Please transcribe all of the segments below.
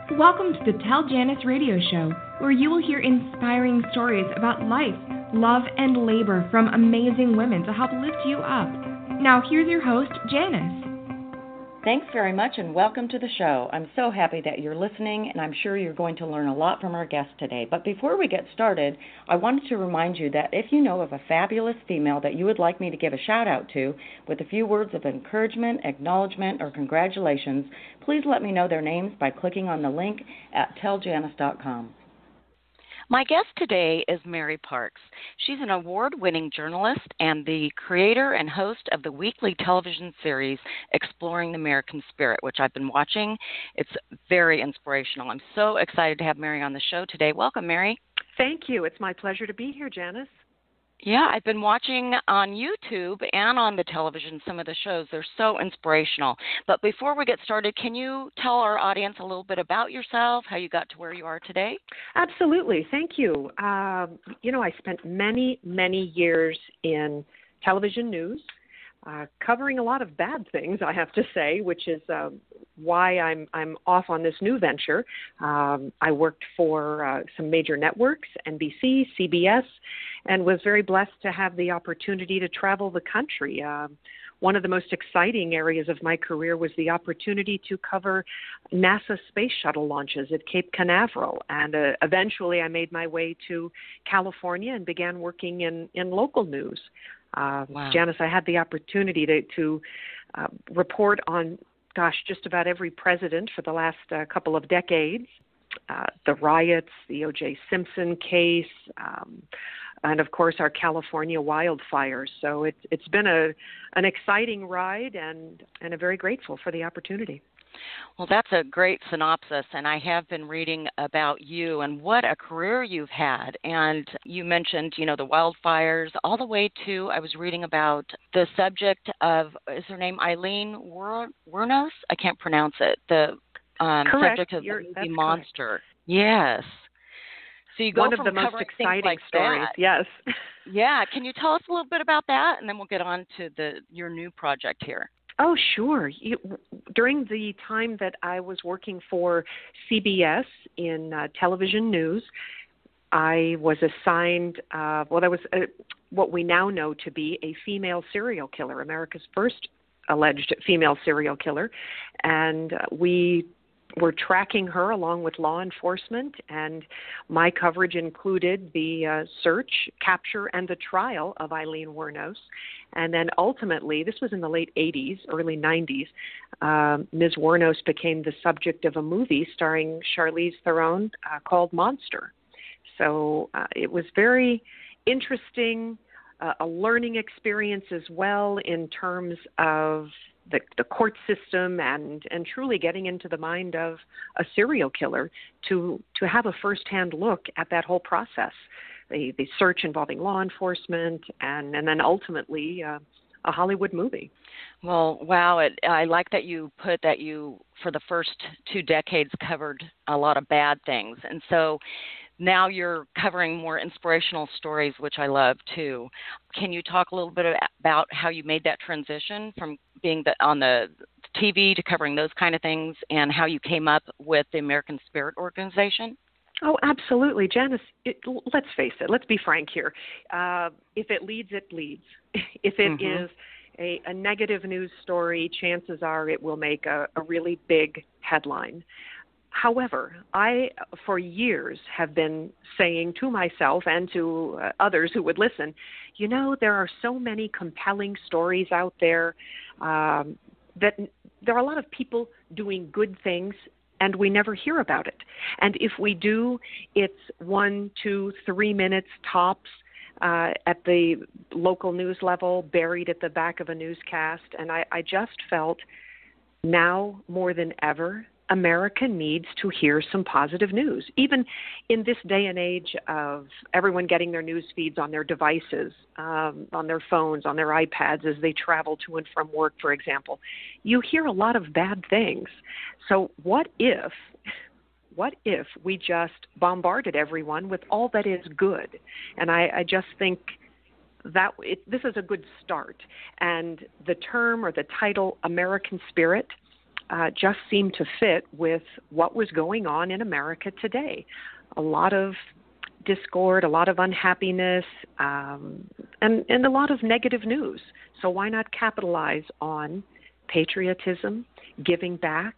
Welcome to the Tell Janice radio show, where you will hear inspiring stories about life, love, and labor from amazing women to help lift you up. Now, here's your host, Janice. Thanks very much and welcome to the show. I'm so happy that you're listening, and I'm sure you're going to learn a lot from our guest today. But before we get started, I wanted to remind you that if you know of a fabulous female that you would like me to give a shout out to with a few words of encouragement, acknowledgement, or congratulations, please let me know their names by clicking on the link at telljanice.com. My guest today is Mary Parks. She's an award-winning journalist and the creator and host of the weekly television series Exploring the American Spirit, which I've been watching. It's very inspirational. I'm so excited to have Mary on the show today. Welcome, Mary. Thank you. It's my pleasure to be here, Janice. Yeah, I've been watching on YouTube and on the television some of the shows. They're so inspirational. But before we get started, can you tell our audience a little bit about yourself, how you got to where you are today? Absolutely. Thank you. I spent many years in television news, covering a lot of bad things, I have to say, which is why I'm off on this new venture. I worked for some major networks, NBC, CBS, and was very blessed to have the opportunity to travel the country. One of the most exciting areas of my career was the opportunity to cover NASA space shuttle launches at Cape Canaveral. And eventually I made my way to California and began working in local news. Wow. Janice, I had the opportunity to report on, just about every president for the last couple of decades. The riots, the O.J. Simpson case, and of course our California wildfires. So it's been an exciting ride, and I'm very grateful for the opportunity. Well, that's a great synopsis, and I have been reading about you and what a career you've had. And you mentioned, the wildfires, all the way to, I was reading about the subject of, is her name Aileen Wuornos? I can't pronounce it. The subject of the movie Monster. Correct. Yes. So you go one of from the most exciting like stories, that. Yes. Yeah, can you tell us a little bit about that, and then we'll get on to your new project here. Oh, sure. During the time that I was working for CBS in television news, I was assigned, there was what we now know to be a female serial killer, America's first alleged female serial killer, and we were tracking her along with law enforcement, and my coverage included the search, capture, and the trial of Aileen Wuornos. And then ultimately, this was in the late 80s, early 90s, Ms. Wuornos became the subject of a movie starring Charlize Theron called Monster. So it was very interesting, a learning experience as well in terms of the court system and truly getting into the mind of a serial killer to have a firsthand look at that whole process, the search involving law enforcement and then ultimately a Hollywood movie. Well, wow, I like that you put that you, for the first 2 decades, covered a lot of bad things. And so now you're covering more inspirational stories, which I love too. Can you talk a little bit about how you made that transition from being on the TV to covering those kind of things, and how you came up with the American Spirit Organization? Oh, absolutely. Janice, let's face it. Let's be frank here. If it leads, it bleeds. If it is a negative news story, chances are it will make a really big headline. However, I, for years, have been saying to myself and to others who would listen, there are so many compelling stories out there that there are a lot of people doing good things, and we never hear about it. And if we do, it's 1, 2, 3 minutes tops at the local news level, buried at the back of a newscast. And I just felt now more than ever, America needs to hear some positive news. Even in this day and age of everyone getting their news feeds on their devices, on their phones, on their iPads as they travel to and from work, for example, you hear a lot of bad things. So what if we just bombarded everyone with all that is good? And I just think that this is a good start. And the term or the title American Spirit, just seemed to fit with what was going on in America today. A lot of discord, a lot of unhappiness, and a lot of negative news. So why not capitalize on patriotism, giving back?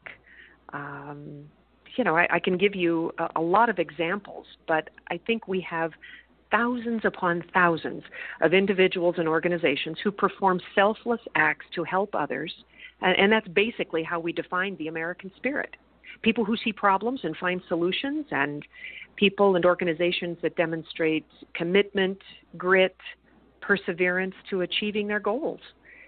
I can give you a lot of examples, but I think we have thousands upon thousands of individuals and organizations who perform selfless acts to help others, and that's basically how we define the American spirit. People who see problems and find solutions, and people and organizations that demonstrate commitment, grit, perseverance to achieving their goals.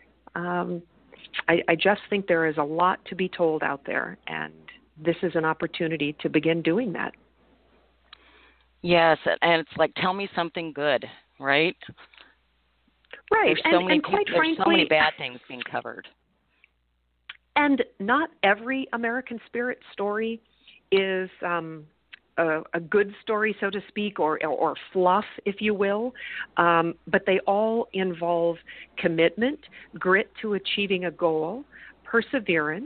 I just think there is a lot to be told out there, and this is an opportunity to begin doing that. Yes, and it's like, tell me something good, right? Right, There's quite frankly, so many bad things being covered. And not every American spirit story is a good story, so to speak, or fluff, if you will. But they all involve commitment, grit to achieving a goal, perseverance.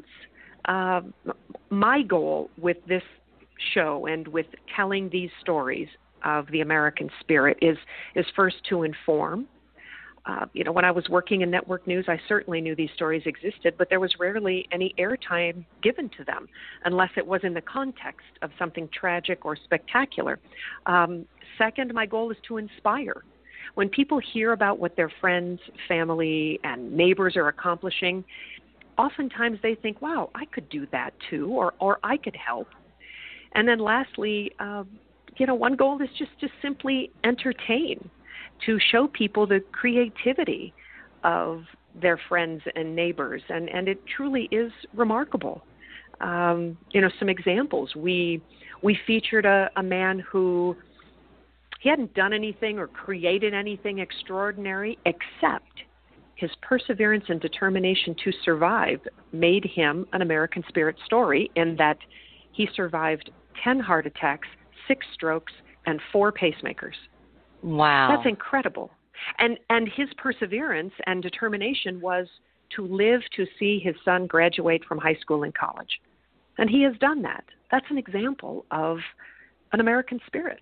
My goal with this show and with telling these stories of the American spirit is first to inform. When I was working in network news, I certainly knew these stories existed, but there was rarely any airtime given to them unless it was in the context of something tragic or spectacular. Second, my goal is to inspire. When people hear about what their friends, family, and neighbors are accomplishing, oftentimes they think, wow, I could do that too, or I could help. And then lastly, one goal is just to simply entertain, to show people the creativity of their friends and neighbors. And it truly is remarkable. Some examples. We featured a man who, he hadn't done anything or created anything extraordinary, except his perseverance and determination to survive made him an American spirit story, in that he survived 10 heart attacks, 6 strokes, and 4 pacemakers. Wow. That's incredible. And his perseverance and determination was to live to see his son graduate from high school and college. And he has done that. That's an example of an American spirit.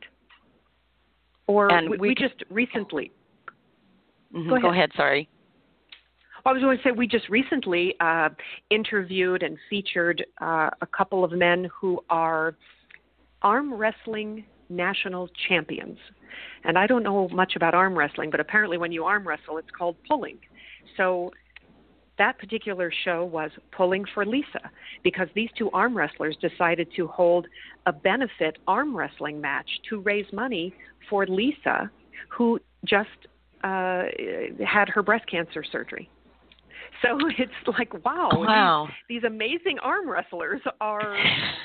Or we just recently... Mm-hmm. Go ahead, sorry. I was going to say, we just recently interviewed and featured a couple of men who are arm wrestling national champions. And I don't know much about arm wrestling, but apparently when you arm wrestle, it's called pulling. So that particular show was Pulling for Lisa, because these two arm wrestlers decided to hold a benefit arm wrestling match to raise money for Lisa, who just had her breast cancer surgery. So it's like, wow. These amazing arm wrestlers are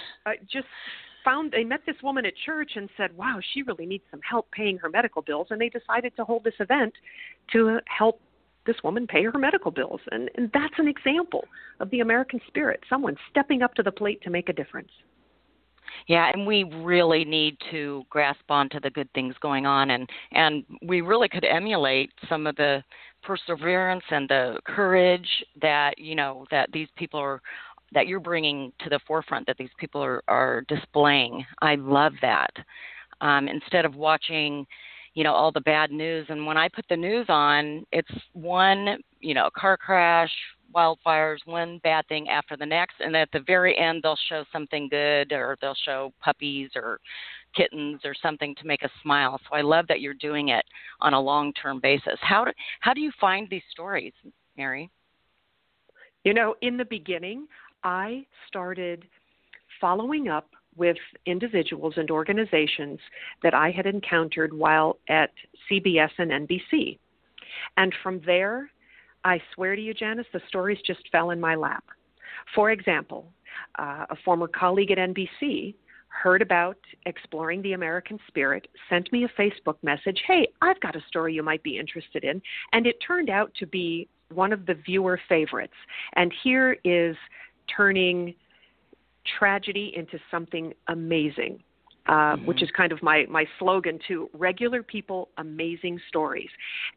they met this woman at church and said, wow, she really needs some help paying her medical bills. And they decided to hold this event to help this woman pay her medical bills. And that's an example of the American spirit, someone stepping up to the plate to make a difference. Yeah, and we really need to grasp onto the good things going on, and we really could emulate some of the perseverance and the courage that, that these people are, that you're bringing to the forefront, that these people are displaying. I love that. Instead of watching, all the bad news. And when I put the news on, it's one, car crash, wildfires, one bad thing after the next. And at the very end, they'll show something good, or they'll show puppies or kittens or something to make us smile. So I love that you're doing it on a long-term basis. How do you find these stories, Mary? In the beginning, I started following up with individuals and organizations that I had encountered while at CBS and NBC. And from there, I swear to you, Janice, the stories just fell in my lap. For example, a former colleague at NBC heard about exploring the American spirit, sent me a Facebook message, hey, I've got a story you might be interested in. And it turned out to be one of the viewer favorites. And here is turning tragedy into something amazing, which is kind of my slogan too, regular people, amazing stories.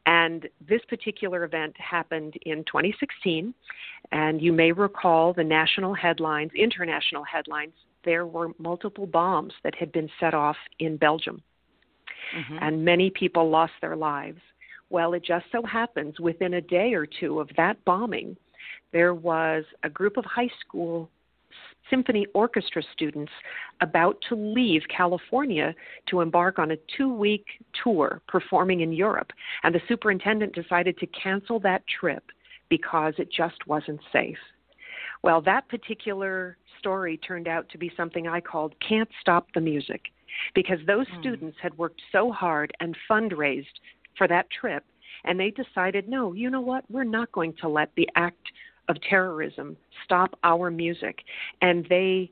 And this particular event happened in 2016, and you may recall the national headlines, international headlines. There were multiple bombs that had been set off in Belgium, and many people lost their lives. Well, it just so happens within a day or two of that bombing, there was a group of high school symphony orchestra students about to leave California to embark on a 2-week tour performing in Europe. And the superintendent decided to cancel that trip because it just wasn't safe. Well, that particular story turned out to be something I called Can't Stop the Music, because those students had worked so hard and fundraised for that trip, and they decided, no, you know what, we're not going to let the act of terrorism stop our music. And they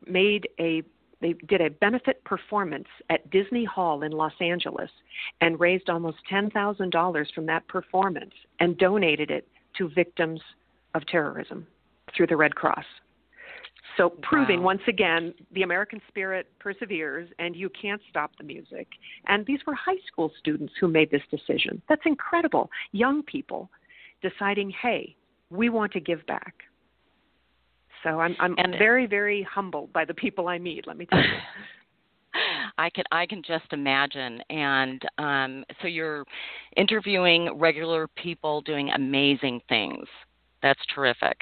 did a benefit performance at Disney Hall in Los Angeles and raised almost $10,000 from that performance and donated it to victims of terrorism through the Red Cross. So proving once again the American spirit perseveres and you can't stop the music. And these were high school students who made this decision. That's incredible. Young people deciding, hey, we want to give back. So I'm very, very humbled by the people I meet, let me tell you. I can just imagine. And so you're interviewing regular people doing amazing things. That's terrific.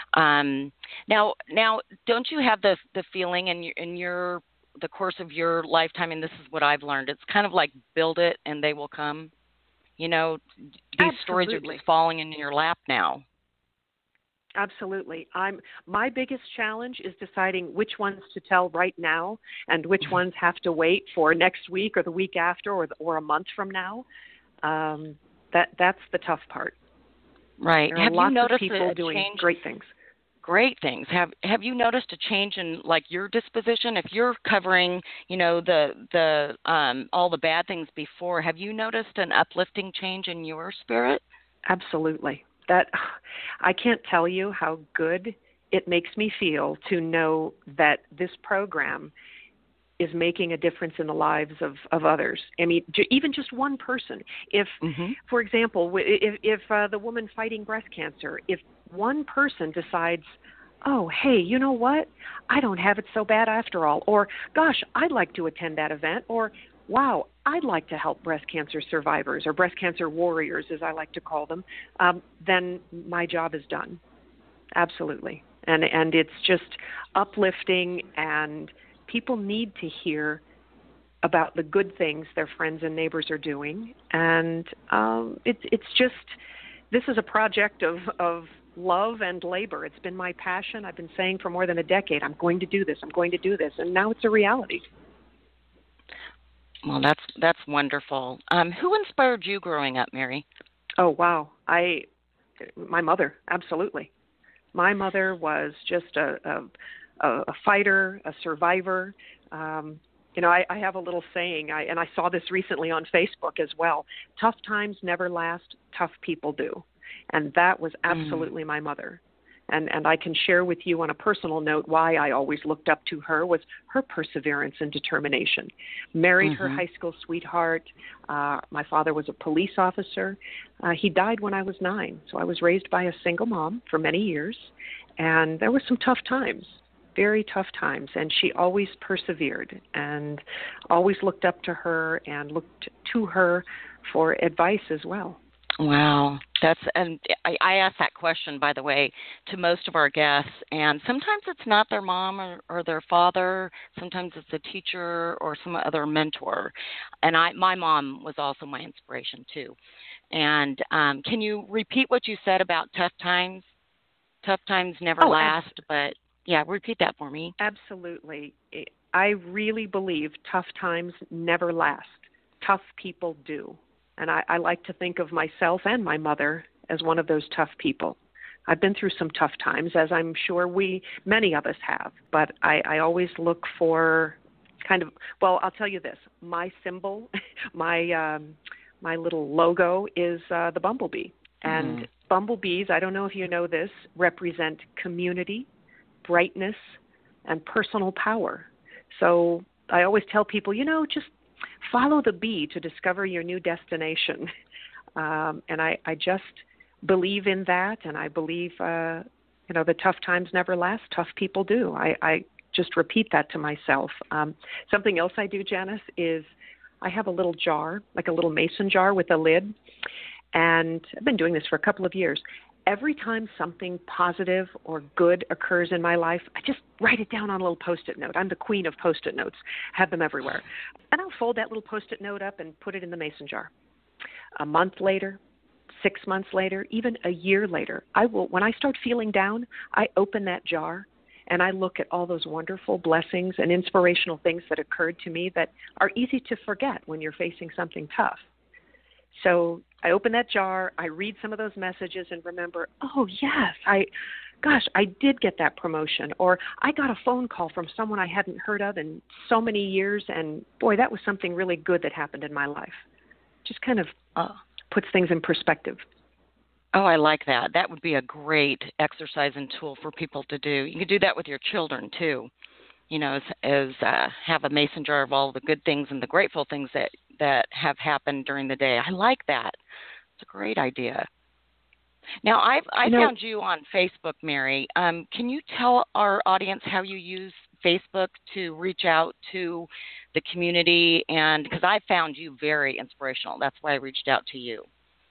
Now, don't you have the feeling in the course of your lifetime, and this is what I've learned, it's kind of like build it and they will come. You know, these stories are just falling in your lap now. Absolutely. My biggest challenge is deciding which ones to tell right now and which ones have to wait for next week or the week after or a month from now. That's the tough part. Right. There are lots of people doing great things. Great things. Have you noticed a change in like your disposition? If you're covering, you know, the all the bad things before, have you noticed an uplifting change in your spirit? Absolutely. That I can't tell you how good it makes me feel to know that this program is making a difference in the lives of others. I mean, even just one person. If, for example, if the woman fighting breast cancer, if one person decides, oh, hey, you know what? I don't have it so bad after all. Or, gosh, I'd like to attend that event. Or, wow, I'd like to help breast cancer survivors or breast cancer warriors, as I like to call them, then my job is done. Absolutely. And it's just uplifting, and people need to hear about the good things their friends and neighbors are doing. And it's just, this is a project of love and labor. It's been my passion. I've been saying for more than a decade, I'm going to do this. And now it's a reality. Well, that's wonderful. Who inspired you growing up, Mary? Oh, wow. My mother, absolutely. My mother was just a fighter, a survivor. You know, I have a little saying, and I saw this recently on Facebook as well. Tough times never last, tough people do. And that was absolutely my mother. And I can share with you on a personal note why I always looked up to her was her perseverance and determination. Married her high school sweetheart. My father was a police officer. He died when I was 9. So I was raised by a single mom for many years. And there were some tough times, very tough times. And she always persevered and always looked up to her and looked to her for advice as well. Wow. And I ask that question, by the way, to most of our guests, and sometimes it's not their mom or their father. Sometimes it's a teacher or some other mentor. And my mom was also my inspiration too. And can you repeat what you said about tough times? Tough times never last, but yeah, repeat that for me. Absolutely. I really believe tough times never last. Tough people do. And I like to think of myself and my mother as one of those tough people. I've been through some tough times, as I'm sure many of us have. But I always look for I'll tell you this. My symbol, my little logo is the bumblebee. And bumblebees, I don't know if you know this, represent community, brightness, and personal power. So I always tell people, just follow the bee to discover your new destination. And I just believe in that, and I believe, the tough times never last. Tough people do. I just repeat that to myself. Something else I do, Janice, is I have a little jar, like a little mason jar with a lid, and I've been doing this for a couple of years. Every time something positive or good occurs in my life, I just write it down on a little Post-it note. I'm the queen of Post-it notes. Have them everywhere. And I'll fold that little Post-it note up and put it in the mason jar. A month later, 6 months later, even a year later, when I start feeling down, I open that jar and I look at all those wonderful blessings and inspirational things that occurred to me that are easy to forget when you're facing something tough. So I open that jar, I read some of those messages and remember, oh, yes, I did get that promotion, or I got a phone call from someone I hadn't heard of in so many years, and boy, that was something really good that happened in my life. Just kind of puts things in perspective. Oh, I like that. That would be a great exercise and tool for people to do. You can do that with your children, too. Have a mason jar of all the good things and the grateful things that have happened during the day. I like that. It's a great idea. Now, I found you on Facebook, Mary. Can you tell our audience how you use Facebook to reach out to the community? And because I found you very inspirational, that's why I reached out to you.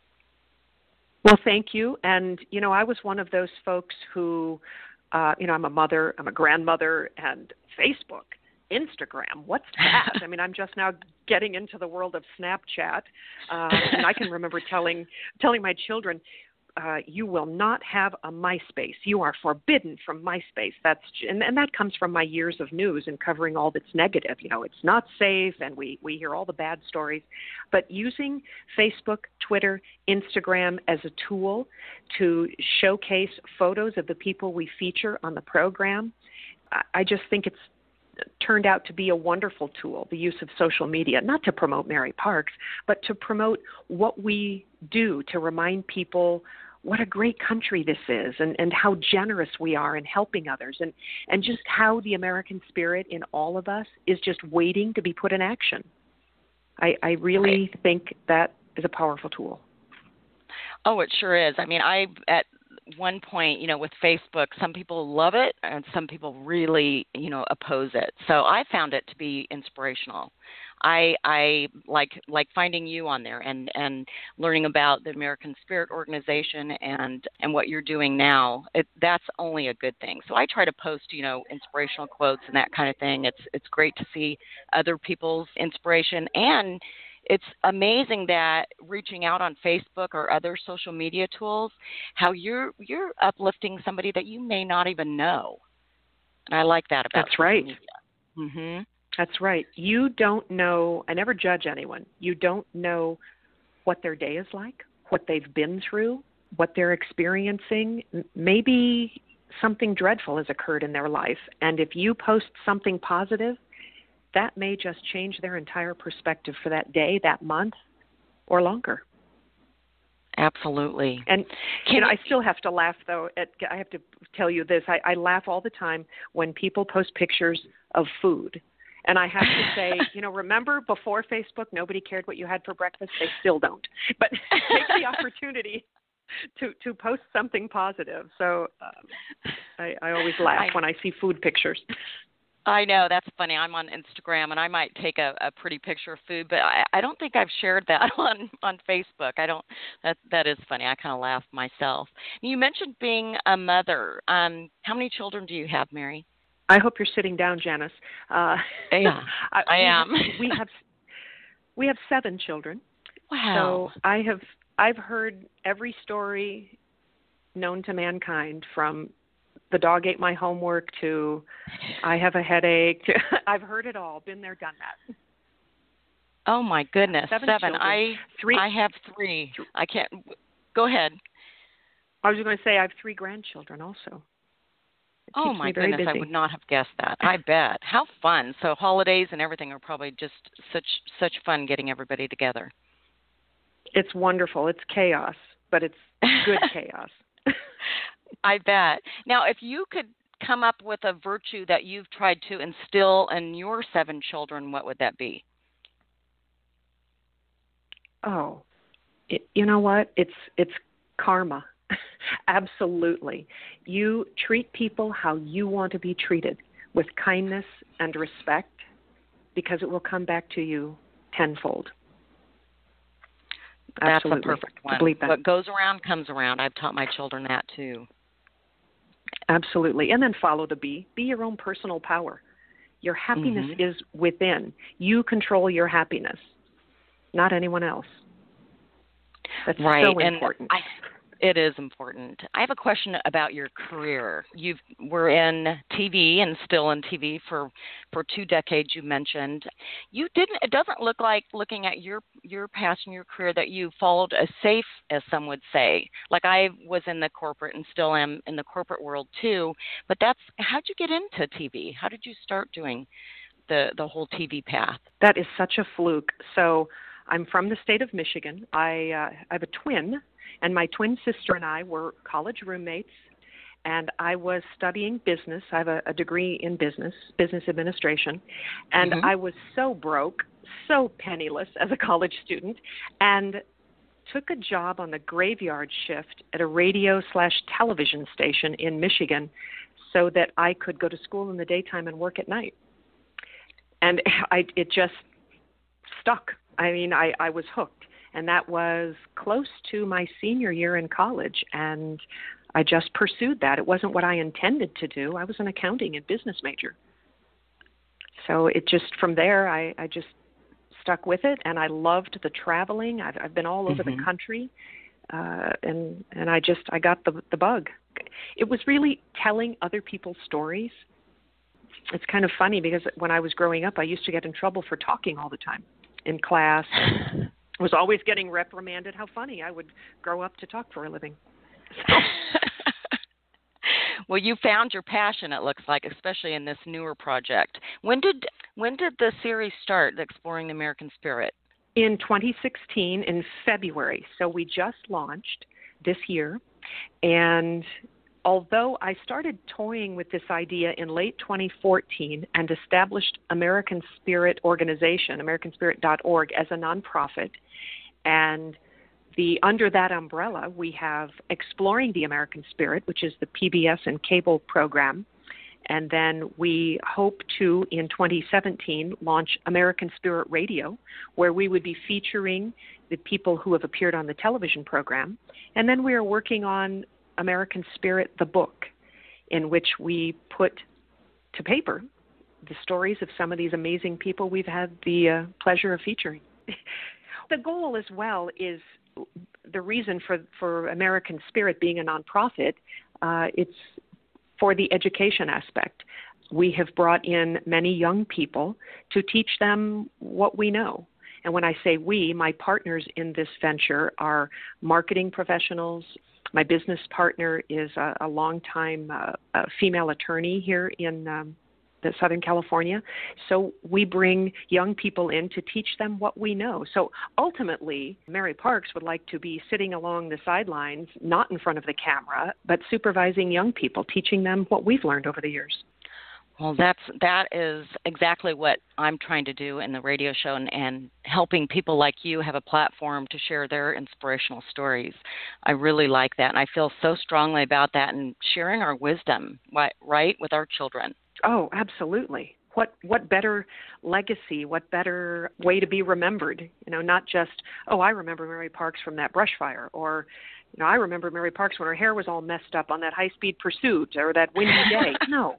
Well, thank you. And, I was one of those folks who, I'm a mother, I'm a grandmother, and Facebook, Instagram, what's that? I mean, I'm just now getting into the world of Snapchat. And I can remember telling my children, you will not have a MySpace. You are forbidden from MySpace. And that comes from my years of news and covering all that's negative. It's not safe, and we hear all the bad stories. But using Facebook, Twitter, Instagram as a tool to showcase photos of the people we feature on the program, I just think it's turned out to be a wonderful tool, the use of social media, not to promote Mary Parks, but to promote what we do to remind people what a great country this is, and how generous we are in helping others, and just how the American spirit in all of us is just waiting to be put in action. I really think that is a powerful tool. Oh, it sure is. I mean, at one point, with Facebook, some people love it and some people really, oppose it. So I found it to be inspirational. I like finding you on there and learning about the American Spirit Organization and what you're doing now. That's only a good thing. So I try to post, inspirational quotes and that kind of thing. It's great to see other people's inspiration, and it's amazing that reaching out on Facebook or other social media tools, how you're uplifting somebody that you may not even know. And I like that about social media. Mm-hmm. That's right. You don't know. I never judge anyone. You don't know what their day is like, what they've been through, what they're experiencing. Maybe something dreadful has occurred in their life. And if you post something positive, that may just change their entire perspective for that day, that month, or longer. Absolutely. And, I still have to laugh, though. I have to tell you this. I laugh all the time when people post pictures of food. And I have to say, remember before Facebook, nobody cared what you had for breakfast? They still don't. But take the opportunity to post something positive. So I always laugh when I see food pictures. I know, that's funny. I'm on Instagram, and I might take a pretty picture of food, but I don't think I've shared that on Facebook. That is funny. I kind of laugh myself. You mentioned being a mother. How many children do you have, Mary? I hope you're sitting down, Janice. Yeah, I am. We have 7 children. Wow. So I've heard every story known to mankind, from the dog ate my homework to I have a headache. I've heard it all. Been there, done that. Oh my goodness, 7. I have 3. I can't. Go ahead. I was going to say I have 3 grandchildren also. Oh my goodness, I would not have guessed that. I bet. How fun. So holidays and everything are probably just such fun getting everybody together. It's wonderful. It's chaos, but it's good chaos. I bet. Now, if you could come up with a virtue that you've tried to instill in your 7 children, what would that be? Oh, You know what? It's karma. Absolutely. You treat people how you want to be treated, with kindness and respect, because it will come back to you tenfold. Absolutely. That's a perfect one. What goes around comes around. I've taught my children that too. Absolutely. And then follow the be. Be your own personal power. Your happiness is within. You control your happiness, not anyone else. That's right. So important. It is important. I have a question about your career. You were in TV and still in TV for 2 decades, you mentioned. It doesn't look like, looking at your past and your career, that you followed a safe, as some would say. Like, I was in the corporate and still am in the corporate world too. But how'd you get into TV? How did you start doing the whole TV path? That is such a fluke. So I'm from the state of Michigan. I have a twin. And my twin sister and I were college roommates, and I was studying business. I have a degree in business administration, and I was so broke, so penniless as a college student, and took a job on the graveyard shift at a radio/television station in Michigan so that I could go to school in the daytime and work at night. And it just stuck. I mean, I was hooked. And that was close to my senior year in college, and I just pursued that. It wasn't what I intended to do. I was an accounting and business major. So it just, from there, I just stuck with it, and I loved the traveling. I've been all over the country, and I got the bug. It was really telling other people's stories. It's kind of funny because when I was growing up, I used to get in trouble for talking all the time in class. Was always getting reprimanded. How funny. I would grow up to talk for a living. So. Well, you found your passion, it looks like, especially in this newer project. When did the series start, Exploring the American Spirit? In 2016, in February. So we just launched this year. And although I started toying with this idea in late 2014 and established American Spirit organization, AmericanSpirit.org, as a nonprofit, and under that umbrella, we have Exploring the American Spirit, which is the PBS and cable program. And then we hope to, in 2017, launch American Spirit Radio, where we would be featuring the people who have appeared on the television program. And then we are working on American Spirit, the book, in which we put to paper the stories of some of these amazing people we've had the pleasure of featuring. The goal as well is the reason for American Spirit being a nonprofit. It's for the education aspect. We have brought in many young people to teach them what we know. And when I say we, my partners in this venture are marketing professionals. My business partner is a longtime female attorney here in Southern California. So we bring young people in to teach them what we know. So ultimately, Mary Parks would like to be sitting along the sidelines, not in front of the camera, but supervising young people, teaching them what we've learned over the years. Well, that is exactly what I'm trying to do in the radio show, and helping people like you have a platform to share their inspirational stories. I really like that, and I feel so strongly about that, and sharing our wisdom, right, with our children. Oh, absolutely. What better legacy, what better way to be remembered? Not just, I remember Mary Parks from that brush fire, or, I remember Mary Parks when her hair was all messed up on that high-speed pursuit or that windy day. No.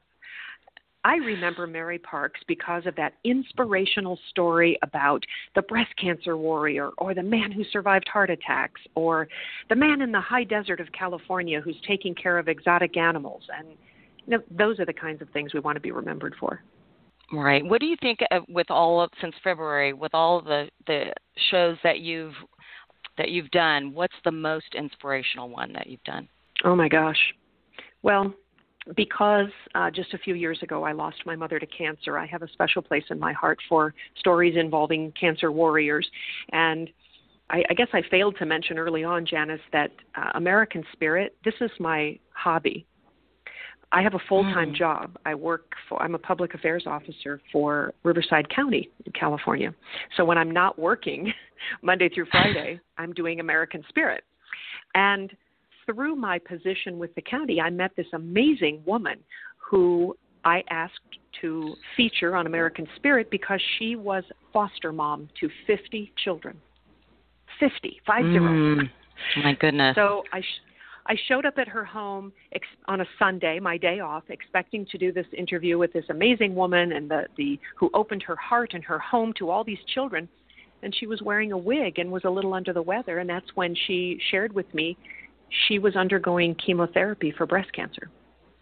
I remember Mary Parks because of that inspirational story about the breast cancer warrior, or the man who survived heart attacks, or the man in the high desert of California who's taking care of exotic animals. And those are the kinds of things we want to be remembered for. Right. What do you think since February, with all the shows that you've done, what's the most inspirational one that you've done? Oh my gosh. Well, because just a few years ago I lost my mother to cancer, I have a special place in my heart for stories involving cancer warriors. And I guess I failed to mention early on, Janice, that American Spirit, this is my hobby. I have a full-time job. I'm a public affairs officer for Riverside County in California. So when I'm not working Monday through Friday, I'm doing American Spirit. And through my position with the county, I met this amazing woman who I asked to feature on American Spirit because she was foster mom to 50 children. 50. My goodness. So I showed up at her home on a Sunday, my day off, expecting to do this interview with this amazing woman and who opened her heart and her home to all these children. And she was wearing a wig and was a little under the weather. And that's when she shared with me she was undergoing chemotherapy for breast cancer.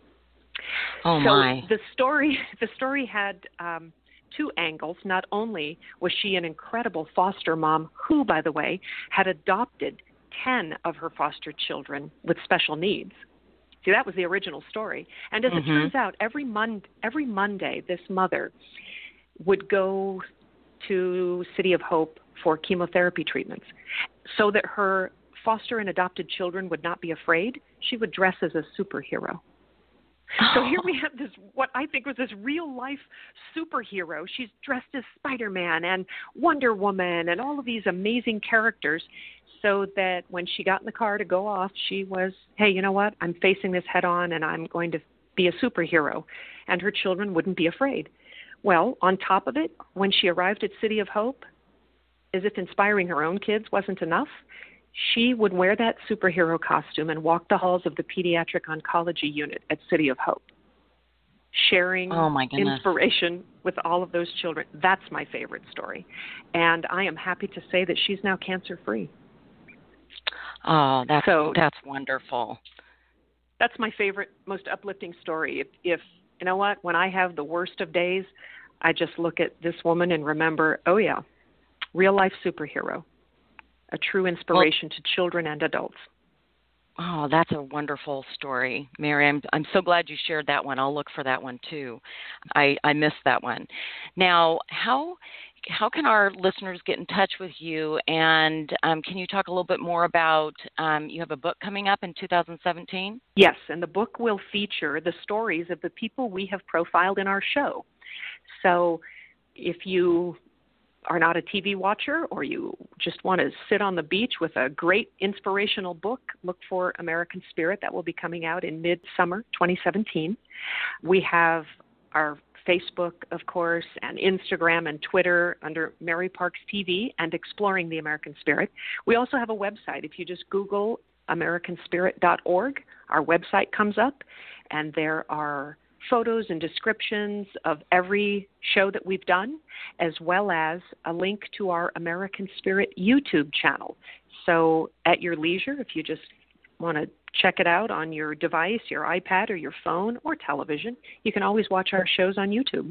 Oh, my. So the story had two angles. Not only was she an incredible foster mom who, by the way, had adopted 10 of her foster children with special needs. See, that was the original story. And as it turns out, every Monday, this mother would go to City of Hope for chemotherapy treatments. So that her foster and adopted children would not be afraid, she would dress as a superhero. So here we have this, what I think was this real-life superhero. She's dressed as Spider-Man and Wonder Woman and all of these amazing characters, so that when she got in the car to go off, she was, hey, you know what? I'm facing this head-on, and I'm going to be a superhero. And her children wouldn't be afraid. Well, on top of it, when she arrived at City of Hope, as if inspiring her own kids wasn't enough, she would wear that superhero costume and walk the halls of the pediatric oncology unit at City of Hope, sharing inspiration with all of those children. That's my favorite story. And I am happy to say that she's now cancer-free. Oh, that's wonderful. That's my favorite, most uplifting story. If you know what, when I have the worst of days, I just look at this woman and remember, oh yeah, real-life superhero. A true inspiration to children and adults. Oh, that's a wonderful story, Mary. I'm so glad you shared that one. I'll look for that one too. I missed that one. Now, how can our listeners get in touch with you? And can you talk a little bit more about, you have a book coming up in 2017? Yes, and the book will feature the stories of the people we have profiled in our show. So if you are not a TV watcher or you just want to sit on the beach with a great inspirational book, look for American Spirit. That will be coming out in mid-summer 2017. We have our Facebook, of course, and Instagram and Twitter under Mary Parks TV and Exploring the American Spirit. We also have a website. If you just Google AmericanSpirit.org, our website comes up, and there are photos and descriptions of every show that we've done, as well as a link to our American Spirit YouTube channel. So at your leisure, if you just want to check it out on your device, your iPad or your phone or television, you can always watch our shows on YouTube.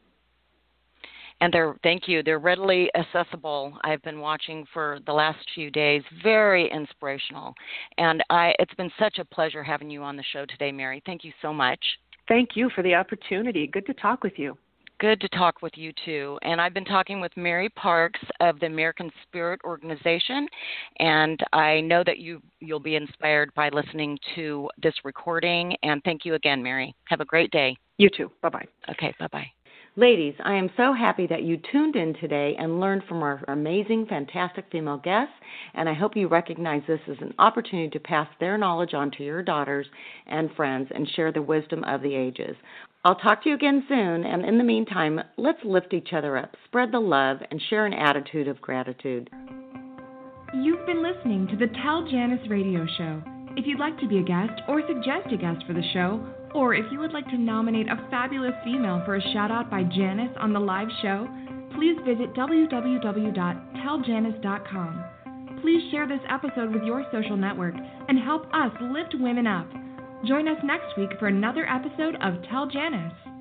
And they're readily accessible. I've been watching for the last few days. Very inspirational. And it's been such a pleasure having you on the show today, Mary. Thank you so much. Thank you for the opportunity. Good to talk with you. Good to talk with you, too. And I've been talking with Mary Parks of the American Spirit Organization, and I know that you'll be inspired by listening to this recording. And thank you again, Mary. Have a great day. You too. Bye-bye. Okay, bye-bye. Ladies, I am so happy that you tuned in today and learned from our amazing, fantastic female guests, and I hope you recognize this as an opportunity to pass their knowledge on to your daughters and friends and share the wisdom of the ages. I'll talk to you again soon, and in the meantime, let's lift each other up, spread the love, and share an attitude of gratitude. You've been listening to the Tell Janice radio show. If you'd like to be a guest or suggest a guest for the show, or if you would like to nominate a fabulous female for a shout-out by Janice on the live show, please visit www.telljanice.com. Please share this episode with your social network and help us lift women up. Join us next week for another episode of Tell Janice.